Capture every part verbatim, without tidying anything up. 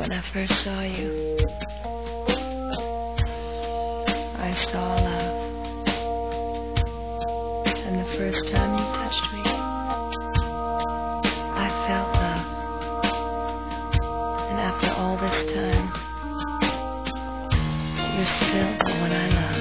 When I first saw you, I saw love. And the first time you touched me, I felt love. And after all this time, you're still the one I love.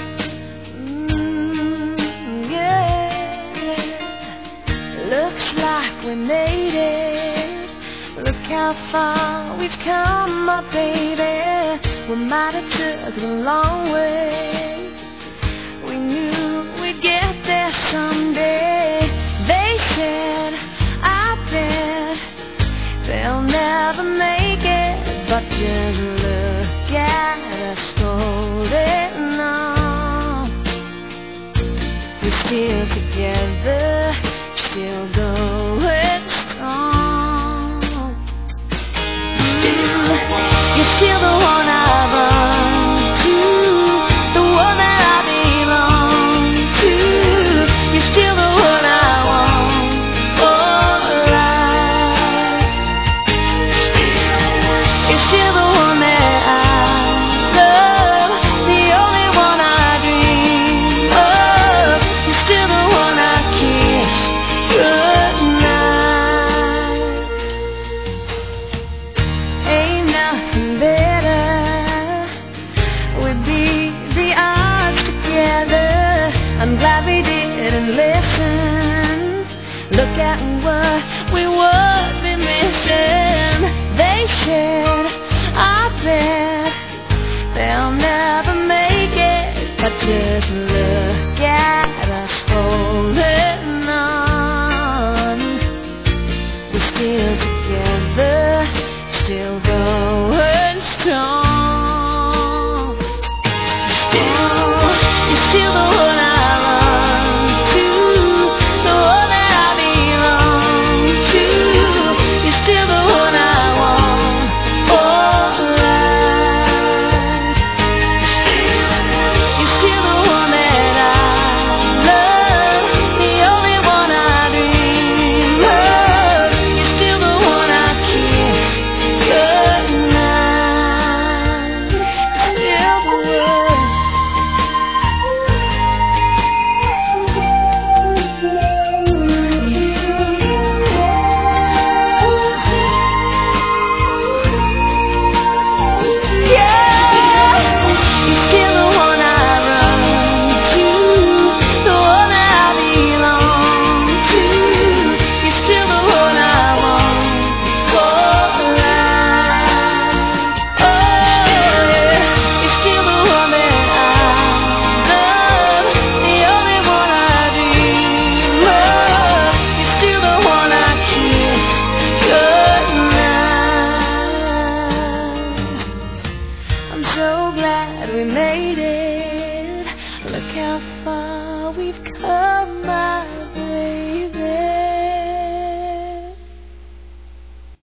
Mm, yeah. Looks like we made it. Look how far we've come, my baby. We might have took a long way. We knew we'd get there someday. They said, I bet they'll never make it. But just look at us holding on. We're still together, still going strong. You're still the one I run to, the one that I belong to. You're still the one I want for life. You're still the one that I love, the only one I dream of. You're still the one I kiss goodnight. Ain't nothing better. We'd beat the odds together. I'm glad we didn't listen. Look at what we would be missing. They said, I bet they'll never make it. But just look at us holding on. We're still together, still going strong. You're still the one I run to, the one that I belong to. You're still the one I want for life. You're still the one that I love, the only one I dream of. You're still the one I kiss goodnight. You're still the one. I'm so glad we made it. Look how far we've come, my